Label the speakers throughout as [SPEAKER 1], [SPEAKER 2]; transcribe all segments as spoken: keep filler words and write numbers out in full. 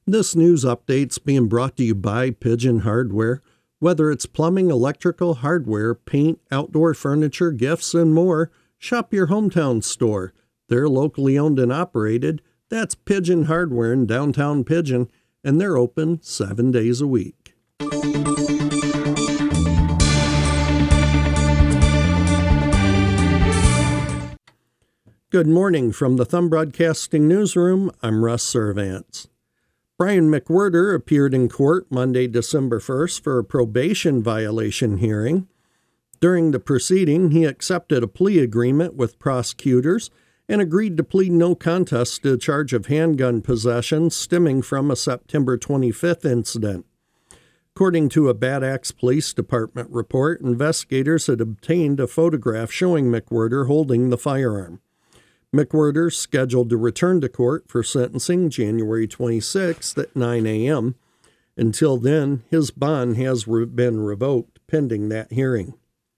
[SPEAKER 1] This news update's being brought to you by Pigeon Hardware. Whether it's plumbing, electrical, hardware, paint, outdoor furniture, gifts, and more, shop your hometown store. They're locally owned and operated. That's Pigeon Hardware in downtown Pigeon, and they're open seven days a week. Good morning from the Thumb Broadcasting Newsroom. I'm Russ Servants. Brian McWhirter appeared in court Monday, December first for a probation violation hearing. During the proceeding, he accepted a plea agreement with prosecutors and agreed to plead no contest to a charge of handgun possession stemming from a September twenty-fifth incident. According to a Bad Axe Police Department report, investigators had obtained a photograph showing McWhirter holding the firearm. McWhirter is scheduled to return to court for sentencing January twenty-sixth at nine a.m. Until then, his bond has re- been revoked pending that hearing.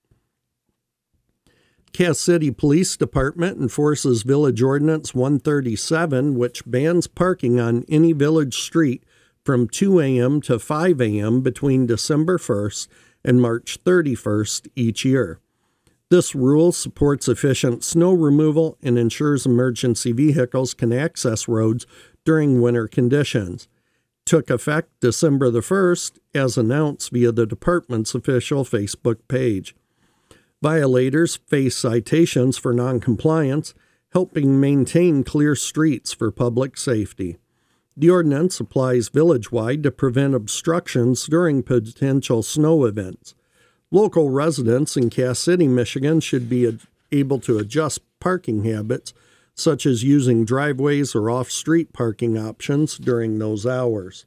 [SPEAKER 1] Cass City Police Department enforces Village Ordinance one thirty-seven, which bans parking on any village street from two a.m. to five a.m. between December first and March thirty-first each year. This rule supports efficient snow removal and ensures emergency vehicles can access roads during winter conditions. It took effect December the first, as announced via the department's official Facebook page. Violators face citations for noncompliance, helping maintain clear streets for public safety. The ordinance applies village-wide to prevent obstructions during potential snow events. Local residents in Cass City, Michigan should be able to adjust parking habits, such as using driveways or off-street parking options during those hours.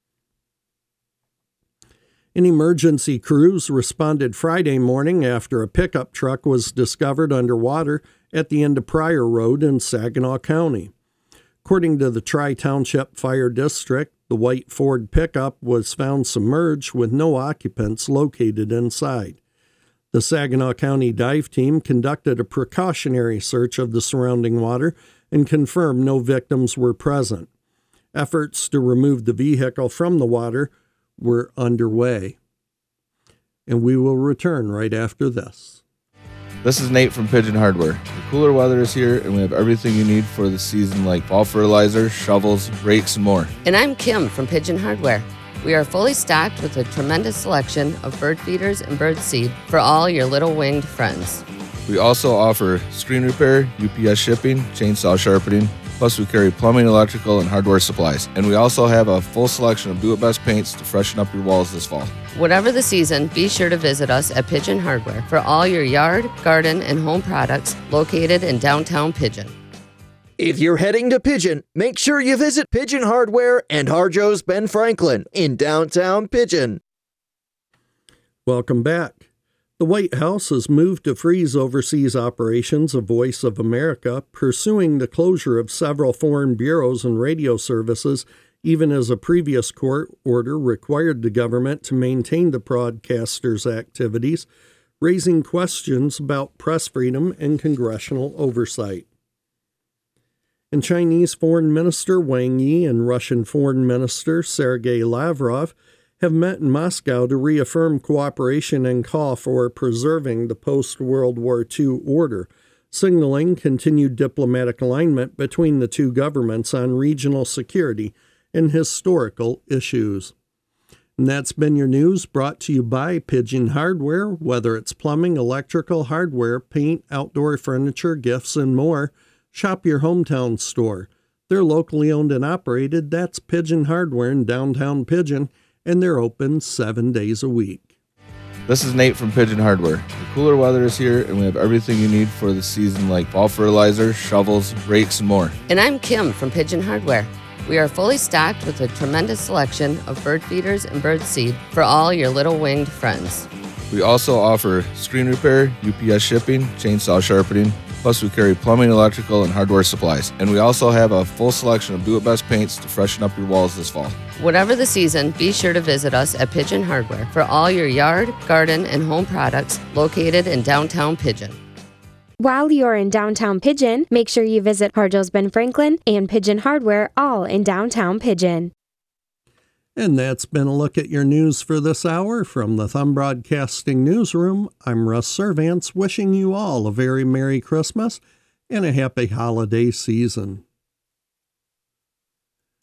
[SPEAKER 1] An emergency crews responded Friday morning after a pickup truck was discovered underwater at the end of Pryor Road in Saginaw County. According to the Tri-Township Fire District, the white Ford pickup was found submerged with no occupants located inside. The Saginaw County dive team conducted a precautionary search of the surrounding water and confirmed no victims were present. Efforts to remove the vehicle from the water were underway. And we will return right after this.
[SPEAKER 2] This is Nate from Pigeon Hardware. The cooler weather is here, and we have everything you need for the season, like fall fertilizer, shovels, rakes, and more.
[SPEAKER 3] And I'm Kim from Pigeon Hardware. We are fully stocked with a tremendous selection of bird feeders and bird seed for all your little winged friends.
[SPEAKER 2] We also offer screen repair, U P S shipping, chainsaw sharpening, plus we carry plumbing, electrical, and hardware supplies. And we also have a full selection of Do-It-Best paints to freshen up your walls this fall.
[SPEAKER 3] Whatever the season, be sure to visit us at Pigeon Hardware for all your yard, garden, and home products located in downtown Pigeon.
[SPEAKER 4] If you're heading to Pigeon, make sure you visit Pigeon Hardware and Harjo's Ben Franklin in downtown Pigeon.
[SPEAKER 1] Welcome back. The White House has moved to freeze overseas operations of Voice of America, pursuing the closure of several foreign bureaus and radio services, even as a previous court order required the government to maintain the broadcaster's activities, raising questions about press freedom and congressional oversight. And Chinese Foreign Minister Wang Yi and Russian Foreign Minister Sergei Lavrov have met in Moscow to reaffirm cooperation and call for preserving the post-World War Two order, signaling continued diplomatic alignment between the two governments on regional security and historical issues. And that's been your news, brought to you by Pigeon Hardware. Whether it's plumbing, electrical, hardware, paint, outdoor furniture, gifts, and more, shop your hometown store. They're locally owned and operated. That's Pigeon Hardware in downtown Pigeon, and they're open seven days a week.
[SPEAKER 2] This is Nate from Pigeon Hardware. The cooler weather is here, and we have everything you need for the season, like fall fertilizer, shovels, rakes, and more.
[SPEAKER 3] And I'm Kim from Pigeon Hardware. We are fully stocked with a tremendous selection of bird feeders and bird seed for all your little winged friends.
[SPEAKER 2] We also offer screen repair, U P S shipping, chainsaw sharpening, plus we carry plumbing, electrical, and hardware supplies. And we also have a full selection of Do-It-Best paints to freshen up your walls this fall.
[SPEAKER 3] Whatever the season, be sure to visit us at Pigeon Hardware for all your yard, garden, and home products located in downtown Pigeon.
[SPEAKER 5] While you're in downtown Pigeon, make sure you visit Harjo's Ben Franklin and Pigeon Hardware, all in downtown Pigeon.
[SPEAKER 1] And that's been a look at your news for this hour from the Thumb Broadcasting Newsroom. I'm Russ Servants, wishing you all a very Merry Christmas and a happy holiday season.